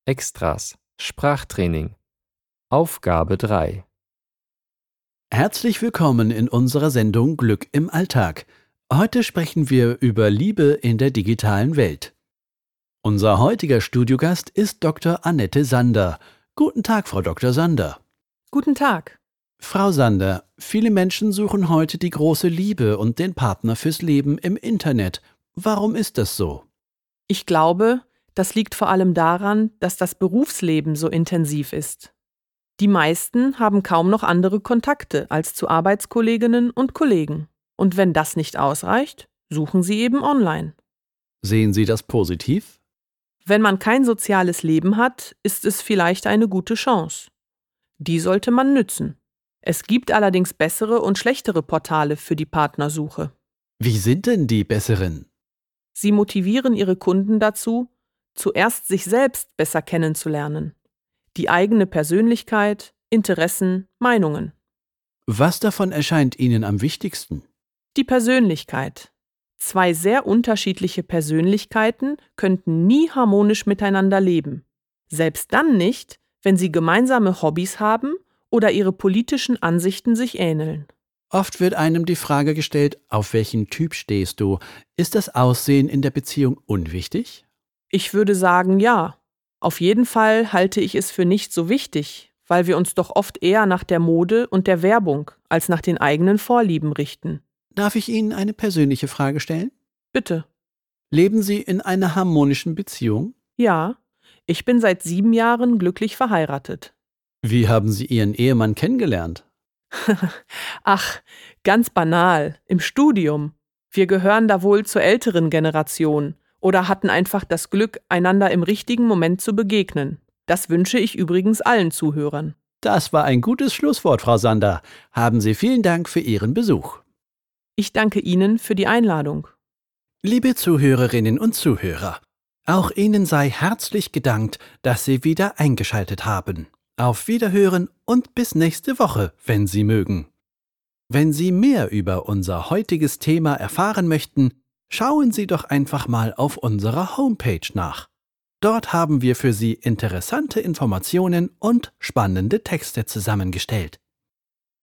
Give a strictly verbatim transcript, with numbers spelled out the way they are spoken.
Extras Sprachtraining Aufgabe drei. Herzlich willkommen in unserer Sendung Glück im Alltag. Heute sprechen wir über Liebe in der digitalen Welt. Unser heutiger Studiogast ist Doktor Annette Sander. Guten Tag, Frau Doktor Sander. Guten Tag. Frau Sander, viele Menschen suchen heute die große Liebe und den Partner fürs Leben im Internet. Warum ist das so? Ich glaube, das liegt vor allem daran, dass das Berufsleben so intensiv ist. Die meisten haben kaum noch andere Kontakte als zu Arbeitskolleginnen und Kollegen. Und wenn das nicht ausreicht, suchen sie eben online. Sehen Sie das positiv? Wenn man kein soziales Leben hat, ist es vielleicht eine gute Chance. Die sollte man nützen. Es gibt allerdings bessere und schlechtere Portale für die Partnersuche. Wie sind denn die besseren? Sie motivieren ihre Kunden dazu, zuerst sich selbst besser kennenzulernen. Die eigene Persönlichkeit, Interessen, Meinungen. Was davon erscheint Ihnen am wichtigsten? Die Persönlichkeit. Zwei sehr unterschiedliche Persönlichkeiten könnten nie harmonisch miteinander leben. Selbst dann nicht, wenn sie gemeinsame Hobbys haben oder ihre politischen Ansichten sich ähneln. Oft wird einem die Frage gestellt, auf welchen Typ stehst du? Ist das Aussehen in der Beziehung unwichtig? Ich würde sagen, ja. Auf jeden Fall halte ich es für nicht so wichtig, weil wir uns doch oft eher nach der Mode und der Werbung als nach den eigenen Vorlieben richten. Darf ich Ihnen eine persönliche Frage stellen? Bitte. Leben Sie in einer harmonischen Beziehung? Ja, ich bin seit sieben Jahren glücklich verheiratet. Wie haben Sie Ihren Ehemann kennengelernt? Ach, ganz banal, im Studium. Wir gehören da wohl zur älteren Generation oder hatten einfach das Glück, einander im richtigen Moment zu begegnen. Das wünsche ich übrigens allen Zuhörern. Das war ein gutes Schlusswort, Frau Sander. Haben Sie vielen Dank für Ihren Besuch. Ich danke Ihnen für die Einladung. Liebe Zuhörerinnen und Zuhörer, auch Ihnen sei herzlich gedankt, dass Sie wieder eingeschaltet haben. Auf Wiederhören und bis nächste Woche, wenn Sie mögen. Wenn Sie mehr über unser heutiges Thema erfahren möchten, schauen Sie doch einfach mal auf unserer Homepage nach. Dort haben wir für Sie interessante Informationen und spannende Texte zusammengestellt.